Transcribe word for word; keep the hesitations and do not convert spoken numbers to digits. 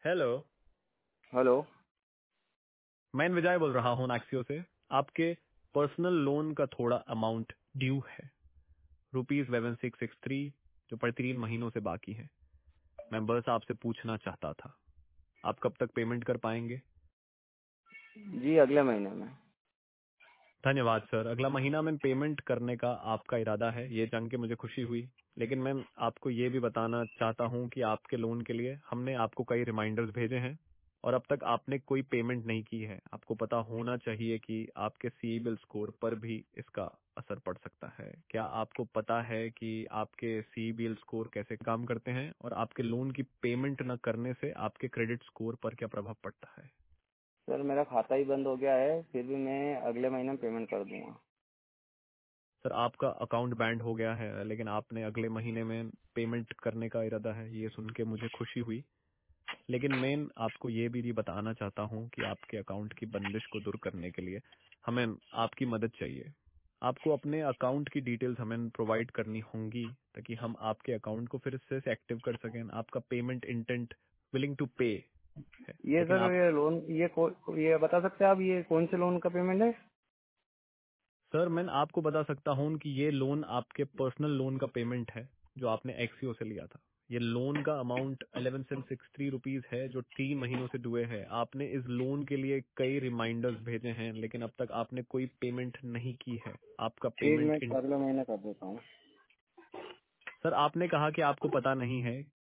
Hello. Hello. मैं विजय बोल रहा हूँ एक्सियो से। आपके पर्सनल लोन का थोड़ा अमाउंट ड्यू है, rupees seven six six three, जो पर तीन महीनों से बाकी है। मैं बस आपसे पूछना चाहता था, आप कब तक पेमेंट कर पाएंगे? जी अगले महीने में। धन्यवाद सर। अगला महीना में पेमेंट करने का आपका इरादा है, ये जान के मुझे खुशी हुई। लेकिन मैं आपको ये भी बताना चाहता हूँ कि आपके लोन के लिए हमने आपको कई रिमाइंडर्स भेजे हैं और अब तक आपने कोई पेमेंट नहीं की है। आपको पता होना चाहिए कि आपके सिबिल स्कोर पर भी इसका असर पड़ सकता है। क्या आपको पता है कि आपके सिबिल स्कोर कैसे काम करते हैं और आपके लोन की पेमेंट न करने से आपके क्रेडिट स्कोर पर क्या प्रभाव पड़ता है? सर मेरा खाता ही बंद हो गया है, फिर भी मैं अगले महीने में पेमेंट कर दूंगा। सर आपका अकाउंट बैंड हो गया है, लेकिन आपने अगले महीने में पेमेंट करने का इरादा है, ये सुन के मुझे खुशी हुई। लेकिन मैं आपको ये भी बताना चाहता हूँ कि आपके अकाउंट की बंदिश को दूर करने के लिए हमें आपकी मदद चाहिए। आपको अपने अकाउंट की डिटेल्स हमें प्रोवाइड करनी होंगी ताकि हम आपके अकाउंट को फिर से एक्टिव कर सकें। आपका पेमेंट इंटेंट विलिंग टू पे है, ये लेकिन सर आप ये लोन ये को, ये बता सकते हैं आप ये कौन से लोन का पेमेंट है? सर मैं आपको बता सकता हूँ कि ये लोन आपके पर्सनल लोन का पेमेंट है जो आपने एक्सीओ से लिया था। ये लोन का amount eleven seven six three rupees है जो तीन महीनों से डुए है। आपने इस लोन के लिए कई रिमाइंडर्स भेजे हैं, लेकिन अब तक आपने कोई पेमेंट नहीं की है। आपका ठीक, पेमेंट मैं इन... अगले महीने कर देता हूँ। सर आपने कहा कि आपको पता नहीं है